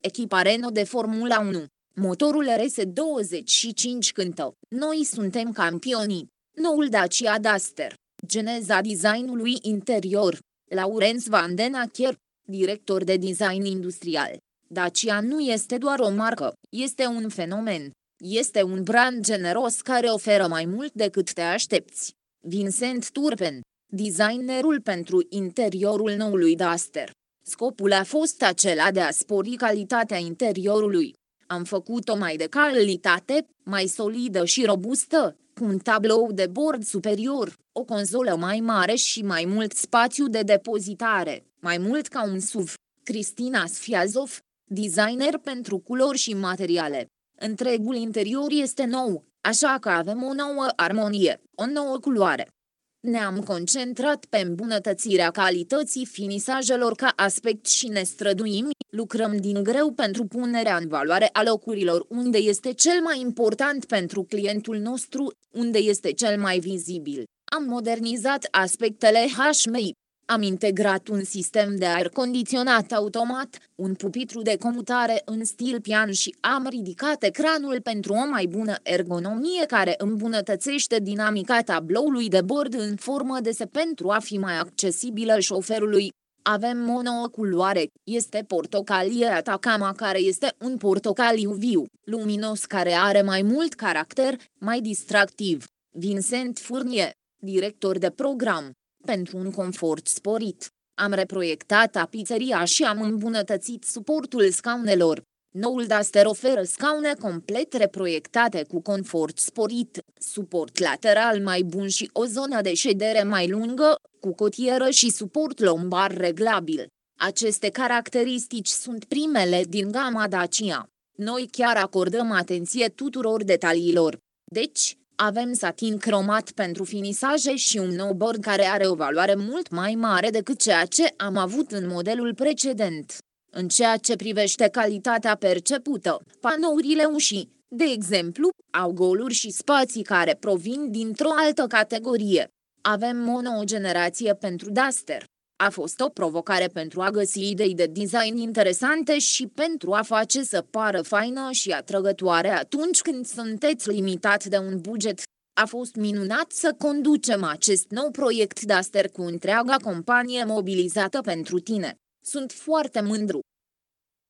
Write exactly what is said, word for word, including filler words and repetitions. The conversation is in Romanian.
Echipa Renault de Formula unu. Motorul R S douăzeci și cinci cântă: "Noi suntem campionii". Noul Dacia Duster. Geneza designului interior. Laurens van den Acker, director de design industrial. Dacia nu este doar o marcă, este un fenomen. Este un brand generos care oferă mai mult decât te aștepți. Vincent Turpen, designerul pentru interiorul noului Duster. Scopul a fost acela de a spori calitatea interiorului. Am făcut-o mai de calitate, mai solidă și robustă, cu un tablou de bord superior, o consolă mai mare și mai mult spațiu de depozitare, mai mult ca un S U V. Cristina Sfiazov, designer pentru culori și materiale. Întregul interior este nou, așa că avem o nouă armonie, o nouă culoare. Ne-am concentrat pe îmbunătățirea calității finisajelor ca aspect și ne străduim, lucrăm din greu pentru punerea în valoare a locurilor unde este cel mai important pentru clientul nostru, unde este cel mai vizibil. Am modernizat aspectele H M I. Am integrat un sistem de aer condiționat automat, un pupitru de comutare în stil pian și am ridicat ecranul pentru o mai bună ergonomie care îmbunătățește dinamica tabloului de bord în formă de S pentru a fi mai accesibilă șoferului. Avem o nouă culoare, este portocalie Atacama, care este un portocaliu viu, luminos care are mai mult caracter, mai distractiv. Vincent Fournier, director de program. Pentru un confort sporit, am reproiectat tapiseria și am îmbunătățit suportul scaunelor. Noul Duster oferă scaune complet reproiectate cu confort sporit, suport lateral mai bun și o zonă de ședere mai lungă, cu cotieră și suport lombar reglabil. Aceste caracteristici sunt primele din gama Dacia. Noi chiar acordăm atenție tuturor detaliilor. Deci, avem satin cromat pentru finisaje și un nou bord care are o valoare mult mai mare decât ceea ce am avut în modelul precedent. În ceea ce privește calitatea percepută, panourile ușii, de exemplu, au goluri și spații care provin dintr-o altă categorie. Avem o nouă generație pentru Duster. A fost o provocare pentru a găsi idei de design interesante și pentru a face să pară faină și atrăgătoare atunci când sunteți limitat de un buget. A fost minunat să conducem acest nou proiect Duster cu întreaga companie mobilizată pentru tine. Sunt foarte mândru.